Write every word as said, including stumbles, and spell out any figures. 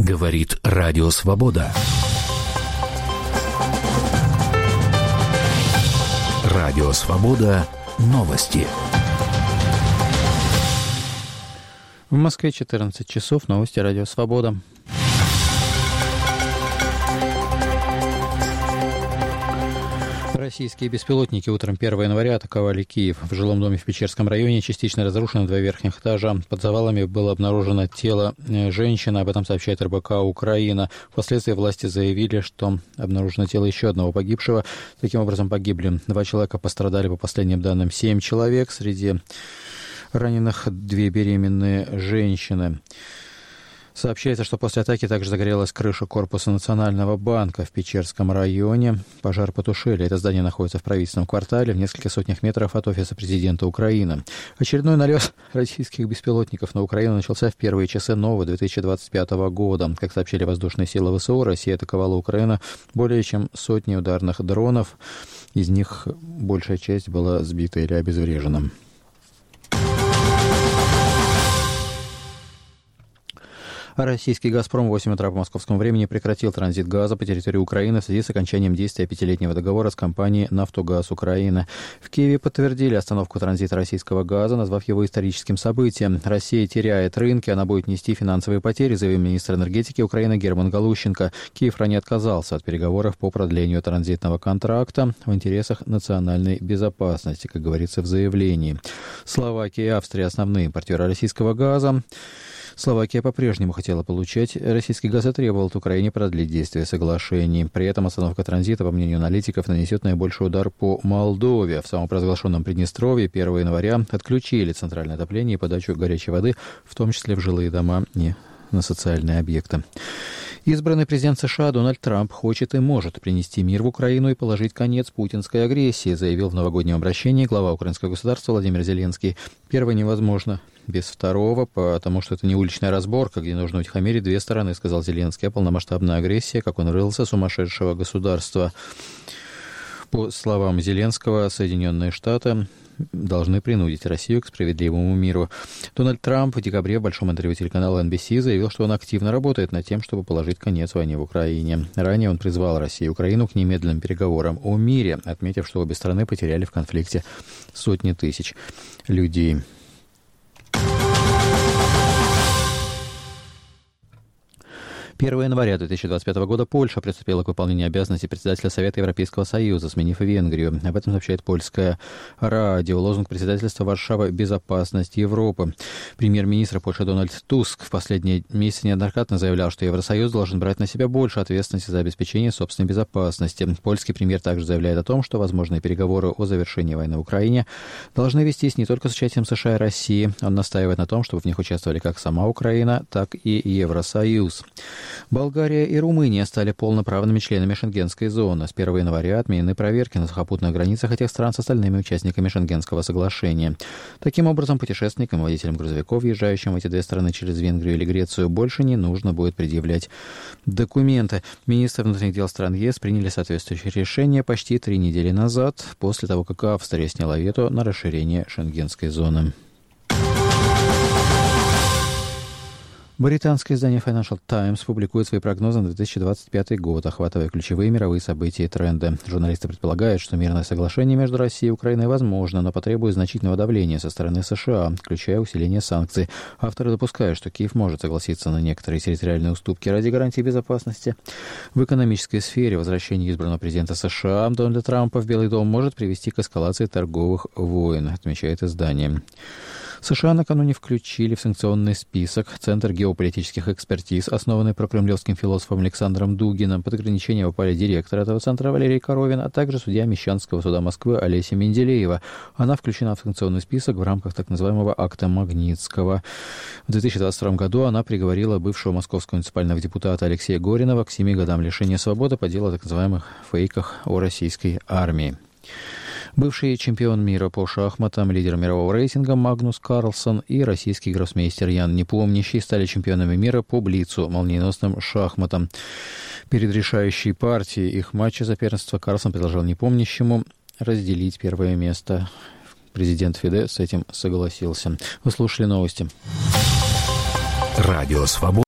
Говорит Радио Свобода. Радио Свобода. Новости. В Москве четырнадцать часов. Новости Радио Свобода. Российские беспилотники утром первого января атаковали Киев. В жилом доме в Печерском районе частично разрушены два верхних этажа. Под завалами было обнаружено тело женщины. Об этом сообщает эр бэ ка «Украина». Впоследствии власти заявили, что обнаружено тело еще одного погибшего. Таким образом, погибли два человека, пострадали, по последним данным, семь человек. Среди раненых две беременные женщины. Сообщается, что после атаки также загорелась крыша корпуса Национального банка в Печерском районе. Пожар потушили. Это здание находится в правительственном квартале, в нескольких сотнях метров от офиса президента Украины. Очередной налет российских беспилотников на Украину начался в первые часы нового две тысячи двадцать пятого года. Как сообщили воздушные силы вэ эс о, Россия атаковала Украину более чем сотней ударных дронов. Из них большая часть была сбита или обезврежена. Российский «Газпром» в восемь утра по московскому времени прекратил транзит газа по территории Украины в связи с окончанием действия пятилетнего договора с компанией «Нафтогаз Украины». В Киеве подтвердили остановку транзита российского газа, назвав его историческим событием. Россия теряет рынки, она будет нести финансовые потери, заявил министр энергетики Украины Герман Галущенко. Киев ранее отказался от переговоров по продлению транзитного контракта в интересах национальной безопасности, как говорится в заявлении. Словакия и Австрия – основные импортеры российского газа. Словакия по-прежнему хотела получать российский газ и требовала от Украины продлить действие соглашений. При этом остановка транзита, по мнению аналитиков, нанесет наибольший удар по Молдове. В самопровозглашенном Приднестровье первого января отключили центральное отопление и подачу горячей воды, в том числе в жилые дома и на социальные объекты. Избранный президент США Дональд Трамп хочет и может принести мир в Украину и положить конец путинской агрессии, заявил в новогоднем обращении глава украинского государства Владимир Зеленский. Первое невозможно без второго, потому что это не уличная разборка, где нужно утихомирить две стороны, сказал Зеленский, а полномасштабная агрессия, как он выразился, сумасшедшего государства. По словам Зеленского, Соединенные Штаты должны принудить Россию к справедливому миру. Дональд Трамп в декабре в большом интервью телеканала эн би си заявил, что он активно работает над тем, чтобы положить конец войне в Украине. Ранее он призвал Россию и Украину к немедленным переговорам о мире, отметив, что обе страны потеряли в конфликте сотни тысяч людей. первого января две тысячи двадцать пятого года Польша приступила к выполнению обязанностей председателя Совета Европейского Союза, сменив Венгрию. Об этом сообщает польское радио. Лозунг председательства «Варшава. Безопасность Европы». Премьер-министр Польши Дональд Туск в последние месяцы неоднократно заявлял, что Евросоюз должен брать на себя больше ответственности за обеспечение собственной безопасности. Польский премьер также заявляет о том, что возможные переговоры о завершении войны в Украине должны вестись не только с участием США и России. Он настаивает на том, чтобы в них участвовали как сама Украина, так и Евросоюз. Болгария и Румыния стали полноправными членами Шенгенской зоны. С первого января отменены проверки на сухопутных границах этих стран с остальными участниками Шенгенского соглашения. Таким образом, путешественникам и водителям грузовиков, въезжающим в эти две страны через Венгрию или Грецию, больше не нужно будет предъявлять документы. Министры внутренних дел стран ЕС приняли соответствующее решение почти три недели назад, после того, как Австрия сняла вето на расширение Шенгенской зоны. Британское издание Financial Times публикует свои прогнозы на две тысячи двадцать пятый год, охватывая ключевые мировые события и тренды. Журналисты предполагают, что мирное соглашение между Россией и Украиной возможно, но потребует значительного давления со стороны США, включая усиление санкций. Авторы допускают, что Киев может согласиться на некоторые территориальные уступки ради гарантии безопасности. В экономической сфере возвращение избранного президента США Дональда Трампа в Белый дом может привести к эскалации торговых войн, отмечает издание. США накануне включили в санкционный список Центр геополитических экспертиз, основанный прокремлевским философом Александром Дугиным. Под ограничение попали директор этого центра Валерий Коровин, а также судья Мещанского суда Москвы Олеся Менделеева. Она включена в санкционный список в рамках так называемого акта Магнитского. В две тысячи двадцать втором году она приговорила бывшего московского муниципального депутата Алексея Горинова к семи годам лишения свободы по делу о так называемых фейках о российской армии. Бывший чемпион мира по шахматам, лидер мирового рейтинга Магнус Карлсон и российский гроссмейстер Ян Непомнящий стали чемпионами мира по блицу, молниеносным шахматам. Перед решающей партией их матча за первенство Карлсон предложил Непомнящему разделить первое место. Президент ФИДЕ с этим согласился. Вы слушали новости. Радио Свобода.